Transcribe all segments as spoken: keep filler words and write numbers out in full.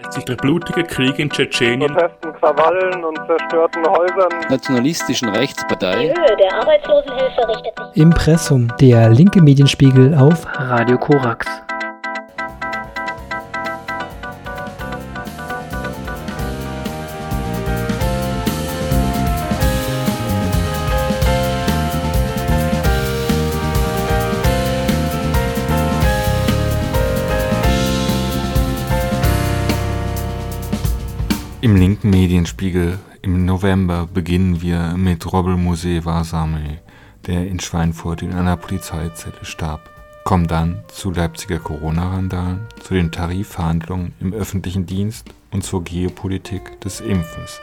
sich der blutige Krieg in Tschetschenien, Protesten, Krawallen und zerstörten Häusern, nationalistischen Rechtspartei. Die Höhe der Arbeitslosenhilfe richtet sich. Impressum, der linke Medienspiegel auf Radio Korax. Im linken Medienspiegel im November beginnen wir mit Roble Muse-Varsame, der in Schweinfurt in einer Polizeizelle starb. Kommen dann zu Leipziger Corona-Randalen, zu den Tarifverhandlungen im öffentlichen Dienst und zur Geopolitik des Impfens.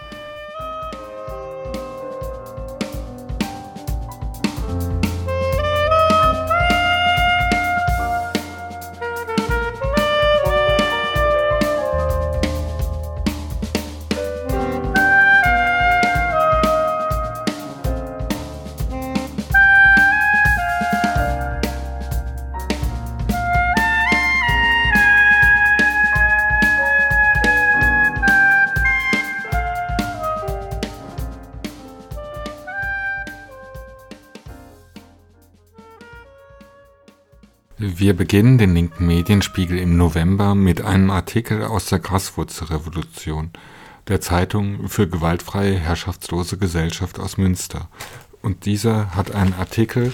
Wir beginnen den linken Medienspiegel im November mit einem Artikel aus der Graswurzelrevolution, der Zeitung für gewaltfreie, herrschaftslose Gesellschaft aus Münster. Und dieser hat einen Artikel,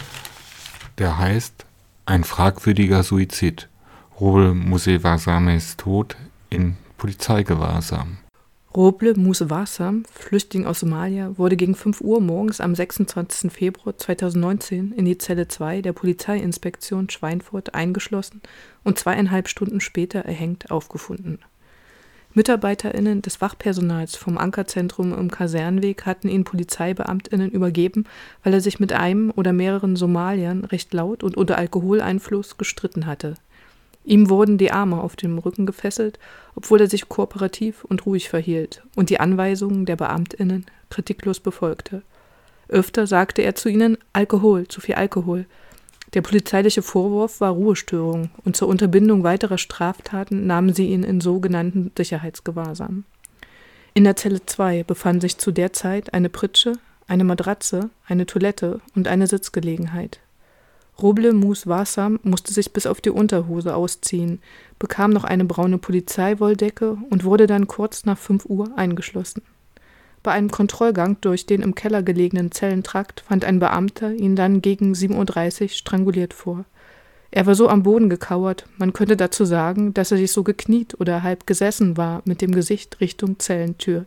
der heißt »Ein fragwürdiger Suizid. Roble Muse-Varsames Tod in Polizeigewahrsam«. Roble Muse-Varsam, Flüchtling aus Somalia, wurde gegen fünf Uhr morgens am sechsundzwanzigsten Februar zweitausendneunzehn in die Zelle zwei der Polizeiinspektion Schweinfurt eingeschlossen und zweieinhalb Stunden später erhängt aufgefunden. MitarbeiterInnen des Wachpersonals vom Ankerzentrum im Kasernenweg hatten ihn PolizeibeamtInnen übergeben, weil er sich mit einem oder mehreren Somaliern recht laut und unter Alkoholeinfluss gestritten hatte. Ihm wurden die Arme auf dem Rücken gefesselt, obwohl er sich kooperativ und ruhig verhielt und die Anweisungen der BeamtInnen kritiklos befolgte. Öfter sagte er zu ihnen: Alkohol, zu viel Alkohol. Der polizeiliche Vorwurf war Ruhestörung und zur Unterbindung weiterer Straftaten nahmen sie ihn in sogenannten Sicherheitsgewahrsam. In der Zelle zwei befanden sich zu der Zeit eine Pritsche, eine Matratze, eine Toilette und eine Sitzgelegenheit. Roble Muse-Varsam musste sich bis auf die Unterhose ausziehen, bekam noch eine braune Polizeiwolldecke und wurde dann kurz nach fünf Uhr eingeschlossen. Bei einem Kontrollgang durch den im Keller gelegenen Zellentrakt fand ein Beamter ihn dann gegen sieben Uhr dreißig stranguliert vor. Er war so am Boden gekauert, man könnte dazu sagen, dass er sich so gekniet oder halb gesessen war mit dem Gesicht Richtung Zellentür.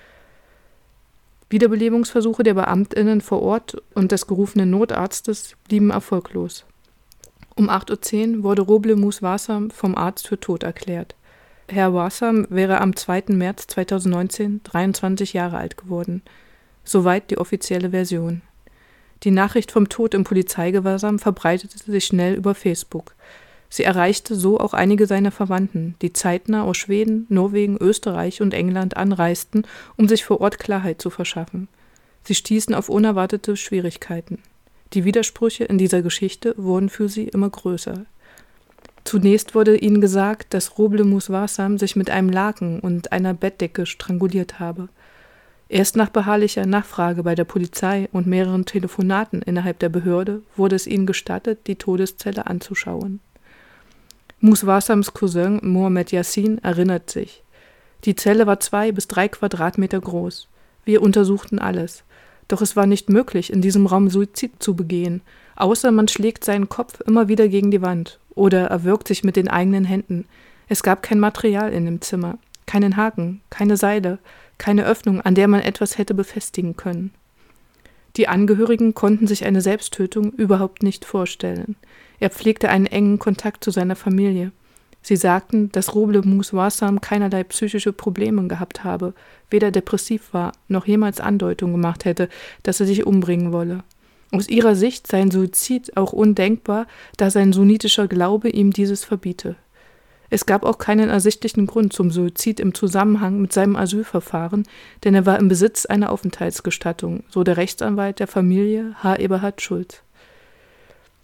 Wiederbelebungsversuche der BeamtInnen vor Ort und des gerufenen Notarztes blieben erfolglos. Um acht Uhr zehn wurde Roble Muse-Varsam vom Arzt für tot erklärt. Herr Varsam wäre am zweiten März zweitausendneunzehn dreiundzwanzig Jahre alt geworden. Soweit die offizielle Version. Die Nachricht vom Tod im Polizeigewahrsam verbreitete sich schnell über Facebook. Sie erreichte so auch einige seiner Verwandten, die zeitnah aus Schweden, Norwegen, Österreich und England anreisten, um sich vor Ort Klarheit zu verschaffen. Sie stießen auf unerwartete Schwierigkeiten. Die Widersprüche in dieser Geschichte wurden für sie immer größer. Zunächst wurde ihnen gesagt, dass Roble Muse-Varsam sich mit einem Laken und einer Bettdecke stranguliert habe. Erst nach beharrlicher Nachfrage bei der Polizei und mehreren Telefonaten innerhalb der Behörde wurde es ihnen gestattet, die Todeszelle anzuschauen. Muse-Varsams Cousin Mohamed Yassin erinnert sich. Die Zelle war zwei bis drei Quadratmeter groß. Wir untersuchten alles. Doch es war nicht möglich, in diesem Raum Suizid zu begehen, außer man schlägt seinen Kopf immer wieder gegen die Wand oder erwürgt sich mit den eigenen Händen. Es gab kein Material in dem Zimmer, keinen Haken, keine Seile, keine Öffnung, an der man etwas hätte befestigen können. Die Angehörigen konnten sich eine Selbsttötung überhaupt nicht vorstellen. Er pflegte einen engen Kontakt zu seiner Familie. Sie sagten, dass Roble Muse-Varsam keinerlei psychische Probleme gehabt habe, weder depressiv war, noch jemals Andeutung gemacht hätte, dass er sich umbringen wolle. Aus ihrer Sicht sei ein Suizid auch undenkbar, da sein sunnitischer Glaube ihm dieses verbiete. Es gab auch keinen ersichtlichen Grund zum Suizid im Zusammenhang mit seinem Asylverfahren, denn er war im Besitz einer Aufenthaltsgestattung, so der Rechtsanwalt der Familie, Herr Eberhard Schulz.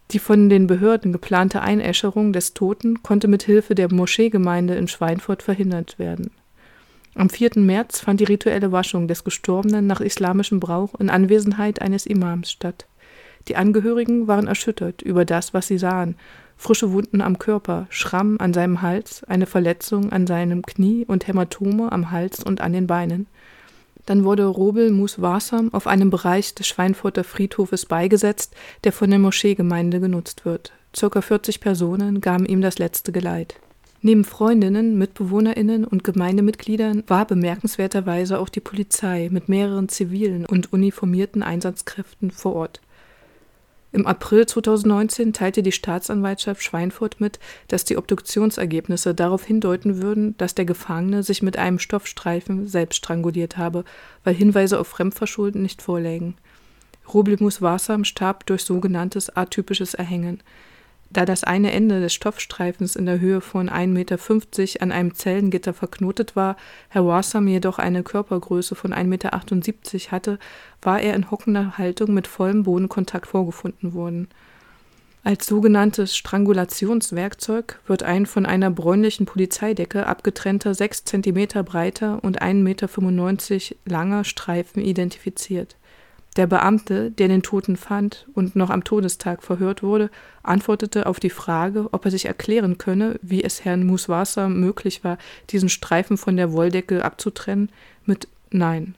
Die von den Behörden geplante Einäscherung des Toten konnte mit Hilfe der Moscheegemeinde in Schweinfurt verhindert werden. Am vierten März fand die rituelle Waschung des Gestorbenen nach islamischem Brauch in Anwesenheit eines Imams statt. Die Angehörigen waren erschüttert über das, was sie sahen: frische Wunden am Körper, Schramm an seinem Hals, eine Verletzung an seinem Knie und Hämatome am Hals und an den Beinen. Dann wurde Roble Mus Wasam auf einem Bereich des Schweinfurter Friedhofes beigesetzt, der von der Moscheegemeinde genutzt wird. Circa vierzig Personen gaben ihm das letzte Geleit. Neben Freundinnen, MitbewohnerInnen und Gemeindemitgliedern war bemerkenswerterweise auch die Polizei mit mehreren zivilen und uniformierten Einsatzkräften vor Ort. Im April zweitausendneunzehn teilte die Staatsanwaltschaft Schweinfurt mit, dass die Obduktionsergebnisse darauf hindeuten würden, dass der Gefangene sich mit einem Stoffstreifen selbst stranguliert habe, weil Hinweise auf Fremdverschulden nicht vorlägen. Roble Mus Wasam starb durch sogenanntes atypisches Erhängen. Da das eine Ende des Stoffstreifens in der Höhe von ein Meter fünfzig an einem Zellengitter verknotet war, Herr Wasam jedoch eine Körpergröße von ein Meter achtundsiebzig hatte, war er in hockender Haltung mit vollem Bodenkontakt vorgefunden worden. Als sogenanntes Strangulationswerkzeug wird ein von einer bräunlichen Polizeidecke abgetrennter sechs Zentimeter breiter und ein Meter fünfundneunzig langer Streifen identifiziert. Der Beamte, der den Toten fand und noch am Todestag verhört wurde, antwortete auf die Frage, ob er sich erklären könne, wie es Herrn Mus Wasam möglich war, diesen Streifen von der Wolldecke abzutrennen, mit Nein.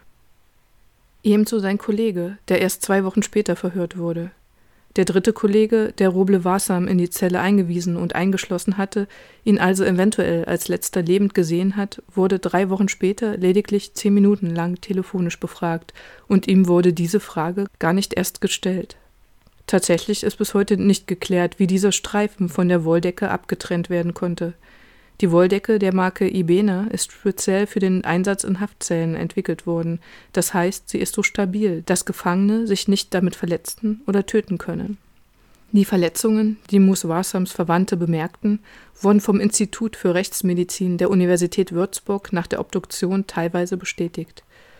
Ebenso sein Kollege, der erst zwei Wochen später verhört wurde. Der dritte Kollege, der Roble Wasam in die Zelle eingewiesen und eingeschlossen hatte, ihn also eventuell als letzter lebend gesehen hat, wurde drei Wochen später lediglich zehn Minuten lang telefonisch befragt und ihm wurde diese Frage gar nicht erst gestellt. Tatsächlich ist bis heute nicht geklärt, wie dieser Streifen von der Wolldecke abgetrennt werden konnte. Die Wolldecke der Marke Ibena ist speziell für den Einsatz in Haftzellen entwickelt worden. Das heißt, sie ist so stabil, dass Gefangene sich nicht damit verletzen oder töten können. Die Verletzungen, die Mus Wasams Verwandte bemerkten, wurden vom Institut für Rechtsmedizin der Universität Würzburg nach der Obduktion teilweise bestätigt.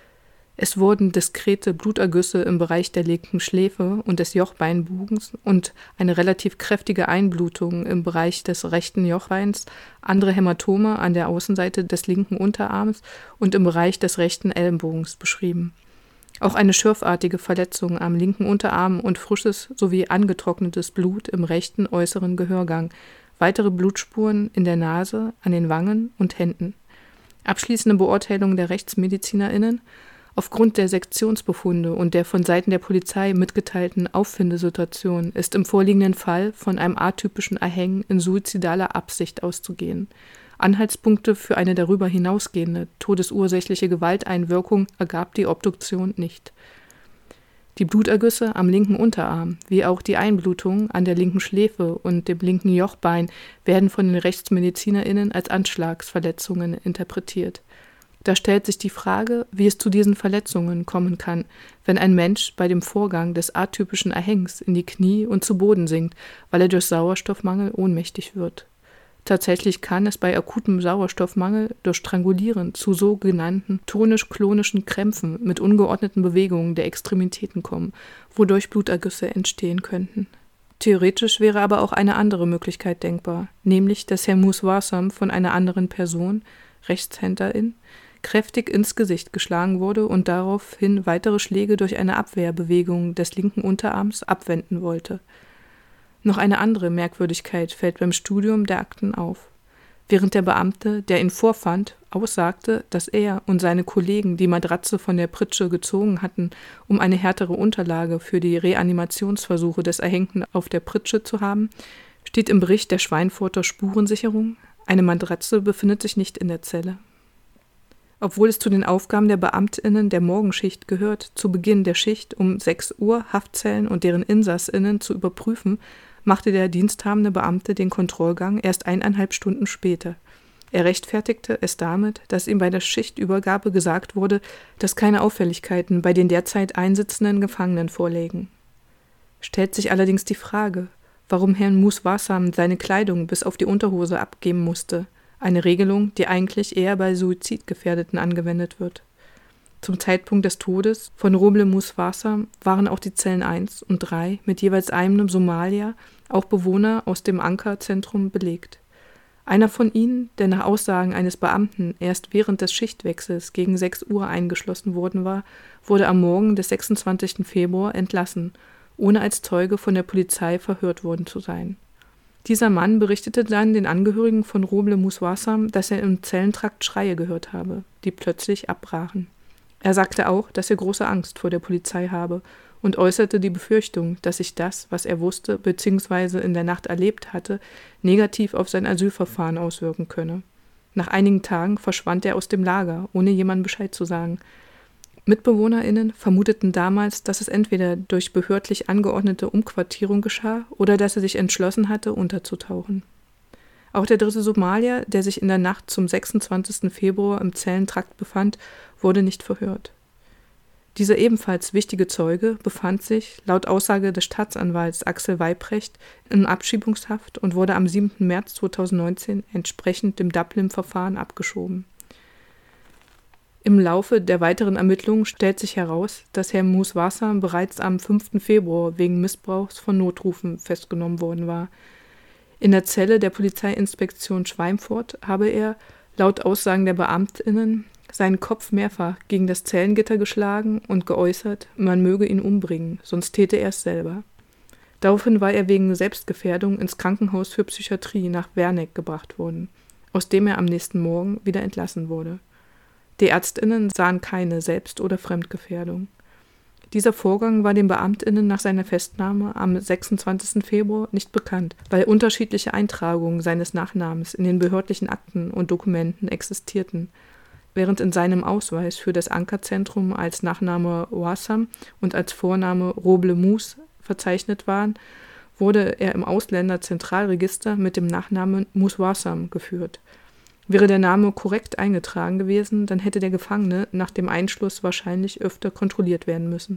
Es wurden diskrete Blutergüsse im Bereich der linken Schläfe und des Jochbeinbogens und eine relativ kräftige Einblutung im Bereich des rechten Jochbeins, andere Hämatome an der Außenseite des linken Unterarms und im Bereich des rechten Ellenbogens beschrieben. Auch eine schürfartige Verletzung am linken Unterarm und frisches sowie angetrocknetes Blut im rechten äußeren Gehörgang, weitere Blutspuren in der Nase, an den Wangen und Händen. Abschließende Beurteilung der RechtsmedizinerInnen: Aufgrund der Sektionsbefunde und der von Seiten der Polizei mitgeteilten Auffindesituation ist im vorliegenden Fall von einem atypischen Erhängen in suizidaler Absicht auszugehen. Anhaltspunkte für eine darüber hinausgehende todesursächliche Gewalteinwirkung ergab die Obduktion nicht. Die Blutergüsse am linken Unterarm, wie auch die Einblutung an der linken Schläfe und dem linken Jochbein werden von den RechtsmedizinerInnen als Anschlagsverletzungen interpretiert. Da stellt sich die Frage, wie es zu diesen Verletzungen kommen kann, wenn ein Mensch bei dem Vorgang des atypischen Erhängens in die Knie und zu Boden sinkt, weil er durch Sauerstoffmangel ohnmächtig wird. Tatsächlich kann es bei akutem Sauerstoffmangel durch Strangulieren zu sogenannten tonisch-klonischen Krämpfen mit ungeordneten Bewegungen der Extremitäten kommen, wodurch Blutergüsse entstehen könnten. Theoretisch wäre aber auch eine andere Möglichkeit denkbar, nämlich dass Herr Mus Wasam von einer anderen Person, Rechtshänderin, kräftig ins Gesicht geschlagen wurde und daraufhin weitere Schläge durch eine Abwehrbewegung des linken Unterarms abwenden wollte. Noch eine andere Merkwürdigkeit fällt beim Studium der Akten auf. Während der Beamte, der ihn vorfand, aussagte, dass er und seine Kollegen die Matratze von der Pritsche gezogen hatten, um eine härtere Unterlage für die Reanimationsversuche des Erhängten auf der Pritsche zu haben, steht im Bericht der Schweinfurter Spurensicherung: Eine Matratze befindet sich nicht in der Zelle. Obwohl es zu den Aufgaben der BeamtInnen der Morgenschicht gehört, zu Beginn der Schicht um sechs Uhr Haftzellen und deren InsassInnen zu überprüfen, machte der diensthabende Beamte den Kontrollgang erst eineinhalb Stunden später. Er rechtfertigte es damit, dass ihm bei der Schichtübergabe gesagt wurde, dass keine Auffälligkeiten bei den derzeit einsitzenden Gefangenen vorlägen. Stellt sich allerdings die Frage, warum Herrn Mus Wasam seine Kleidung bis auf die Unterhose abgeben musste. Eine Regelung, die eigentlich eher bei Suizidgefährdeten angewendet wird. Zum Zeitpunkt des Todes von Roble Muswasam waren auch die Zellen eins und drei mit jeweils einem Somalier, auch Bewohner aus dem Ankerzentrum, belegt. Einer von ihnen, der nach Aussagen eines Beamten erst während des Schichtwechsels gegen sechs Uhr eingeschlossen worden war, wurde am Morgen des sechsundzwanzigsten Februar entlassen, ohne als Zeuge von der Polizei verhört worden zu sein. Dieser Mann berichtete dann den Angehörigen von Roble Muswasam, dass er im Zellentrakt Schreie gehört habe, die plötzlich abbrachen. Er sagte auch, dass er große Angst vor der Polizei habe und äußerte die Befürchtung, dass sich das, was er wusste bzw. in der Nacht erlebt hatte, negativ auf sein Asylverfahren auswirken könne. Nach einigen Tagen verschwand er aus dem Lager, ohne jemandem Bescheid zu sagen. MitbewohnerInnen vermuteten damals, dass es entweder durch behördlich angeordnete Umquartierung geschah oder dass er sich entschlossen hatte, unterzutauchen. Auch der dritte Somalier, der sich in der Nacht zum sechsundzwanzigsten Februar im Zellentrakt befand, wurde nicht verhört. Dieser ebenfalls wichtige Zeuge befand sich, laut Aussage des Staatsanwalts Axel Weyprecht, in Abschiebungshaft und wurde am siebten März zweitausendneunzehn entsprechend dem Dublin-Verfahren abgeschoben. Im Laufe der weiteren Ermittlungen stellt sich heraus, dass Herr Muswasam bereits am fünften Februar wegen Missbrauchs von Notrufen festgenommen worden war. In der Zelle der Polizeiinspektion Schweinfurt habe er, laut Aussagen der BeamtInnen, seinen Kopf mehrfach gegen das Zellengitter geschlagen und geäußert, man möge ihn umbringen, sonst täte er es selber. Daraufhin war er wegen Selbstgefährdung ins Krankenhaus für Psychiatrie nach Werneck gebracht worden, aus dem er am nächsten Morgen wieder entlassen wurde. Die ÄrztInnen sahen keine Selbst- oder Fremdgefährdung. Dieser Vorgang war den BeamtInnen nach seiner Festnahme am sechsundzwanzigsten Februar nicht bekannt, weil unterschiedliche Eintragungen seines Nachnamens in den behördlichen Akten und Dokumenten existierten, während in seinem Ausweis für das Ankerzentrum als Nachname Wasam und als Vorname Roble Mus verzeichnet waren, wurde er im Ausländerzentralregister mit dem Nachnamen Muswasam geführt. Wäre der Name korrekt eingetragen gewesen, dann hätte der Gefangene nach dem Einschluss wahrscheinlich öfter kontrolliert werden müssen.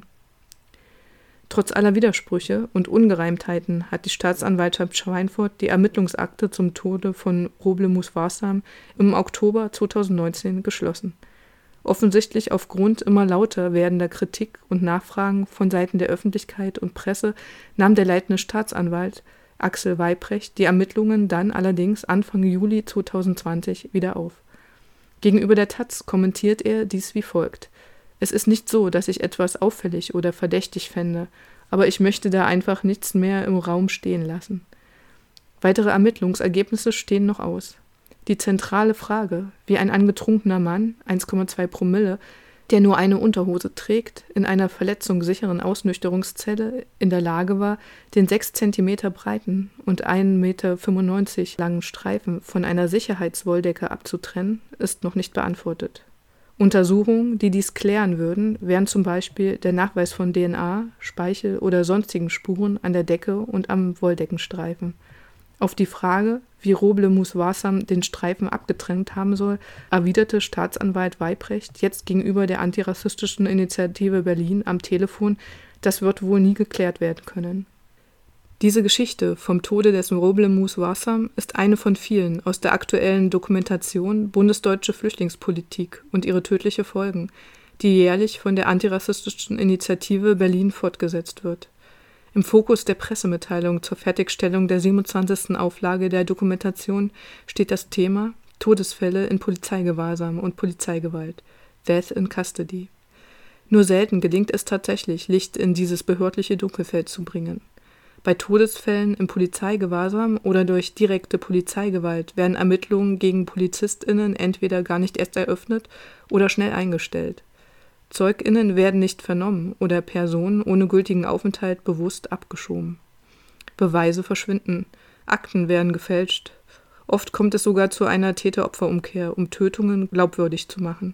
Trotz aller Widersprüche und Ungereimtheiten hat die Staatsanwaltschaft Schweinfurt die Ermittlungsakte zum Tode von Roble Muswasam im Oktober zweitausendneunzehn geschlossen. Offensichtlich aufgrund immer lauter werdender Kritik und Nachfragen von Seiten der Öffentlichkeit und Presse nahm der leitende Staatsanwalt Axel Weyprecht die Ermittlungen dann allerdings Anfang Juli zweitausendzwanzig wieder auf. Gegenüber der Taz kommentiert er dies wie folgt: Es ist nicht so, dass ich etwas auffällig oder verdächtig fände, aber ich möchte da einfach nichts mehr im Raum stehen lassen. Weitere Ermittlungsergebnisse stehen noch aus. Die zentrale Frage, wie ein angetrunkener Mann, eins Komma zwei Promille, der nur eine Unterhose trägt, in einer verletzungssicheren Ausnüchterungszelle in der Lage war, den sechs Zentimeter breiten und ein Meter fünfundneunzig langen Streifen von einer Sicherheitswolldecke abzutrennen, ist noch nicht beantwortet. Untersuchungen, die dies klären würden, wären zum Beispiel der Nachweis von D N A, Speichel oder sonstigen Spuren an der Decke und am Wolldeckenstreifen. Auf die Frage, wie Roble Muswasam den Streifen abgetrennt haben soll, erwiderte Staatsanwalt Weyprecht jetzt gegenüber der antirassistischen Initiative Berlin am Telefon, das wird wohl nie geklärt werden können. Diese Geschichte vom Tode des Roble Muswasam ist eine von vielen aus der aktuellen Dokumentation Bundesdeutsche Flüchtlingspolitik und ihre tödliche Folgen, die jährlich von der antirassistischen Initiative Berlin fortgesetzt wird. Im Fokus der Pressemitteilung zur Fertigstellung der siebenundzwanzigsten Auflage der Dokumentation steht das Thema Todesfälle in Polizeigewahrsam und Polizeigewalt, Death in Custody. Nur selten gelingt es tatsächlich, Licht in dieses behördliche Dunkelfeld zu bringen. Bei Todesfällen im Polizeigewahrsam oder durch direkte Polizeigewalt werden Ermittlungen gegen PolizistInnen entweder gar nicht erst eröffnet oder schnell eingestellt. ZeugInnen werden nicht vernommen oder Personen ohne gültigen Aufenthalt bewusst abgeschoben. Beweise verschwinden, Akten werden gefälscht. Oft kommt es sogar zu einer Täter-Opfer-Umkehr, um Tötungen glaubwürdig zu machen.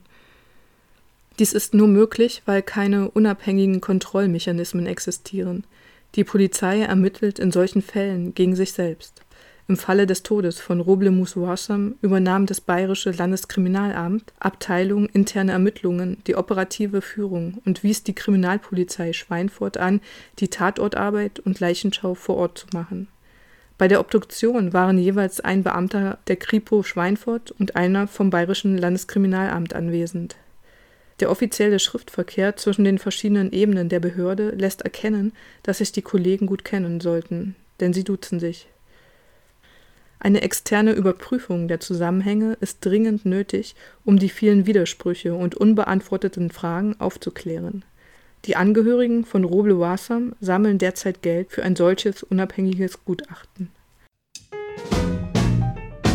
Dies ist nur möglich, weil keine unabhängigen Kontrollmechanismen existieren. Die Polizei ermittelt in solchen Fällen gegen sich selbst. Im Falle des Todes von Roble Muswasam übernahm das Bayerische Landeskriminalamt, Abteilung Interne Ermittlungen, die operative Führung und wies die Kriminalpolizei Schweinfurt an, die Tatortarbeit und Leichenschau vor Ort zu machen. Bei der Obduktion waren jeweils ein Beamter der Kripo Schweinfurt und einer vom Bayerischen Landeskriminalamt anwesend. Der offizielle Schriftverkehr zwischen den verschiedenen Ebenen der Behörde lässt erkennen, dass sich die Kollegen gut kennen sollten, denn sie duzen sich. Eine externe Überprüfung der Zusammenhänge ist dringend nötig, um die vielen Widersprüche und unbeantworteten Fragen aufzuklären. Die Angehörigen von Roble Wasam sammeln derzeit Geld für ein solches unabhängiges Gutachten.